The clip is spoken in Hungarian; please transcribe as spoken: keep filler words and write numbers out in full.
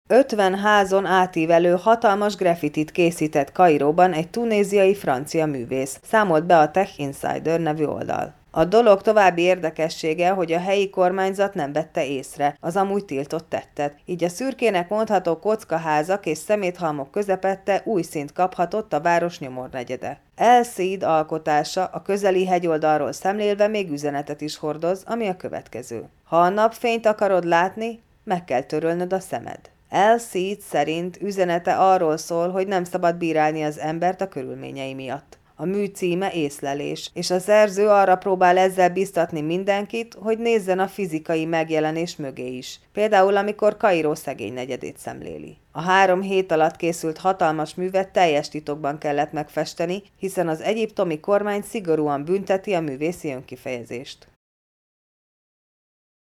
ötven házon átívelő hatalmas graffitit készített Kairóban egy tunéziai francia művész, számolt be a Tech Insider nevű oldal. A dolog további érdekessége, hogy a helyi kormányzat nem vette észre az amúgy tiltott tettet, így a szürkének mondható kockaházak és szeméthalmok közepette új színt kaphatott a város nyomornegyede. El Cid alkotása a közeli hegyoldalról szemlélve még üzenetet is hordoz, ami a következő. Ha a napfényt akarod látni, meg kell törölnöd a szemed. El Cid szerint üzenete arról szól, hogy nem szabad bírálni az embert a körülményei miatt. A mű címe Észlelés, és a szerző arra próbál ezzel biztatni mindenkit, hogy nézzen a fizikai megjelenés mögé is, például amikor Kairó szegény negyedét szemléli. A három hét alatt készült hatalmas művet teljes titokban kellett megfesteni, hiszen az egyiptomi kormány szigorúan bünteti a művészi önkifejezést.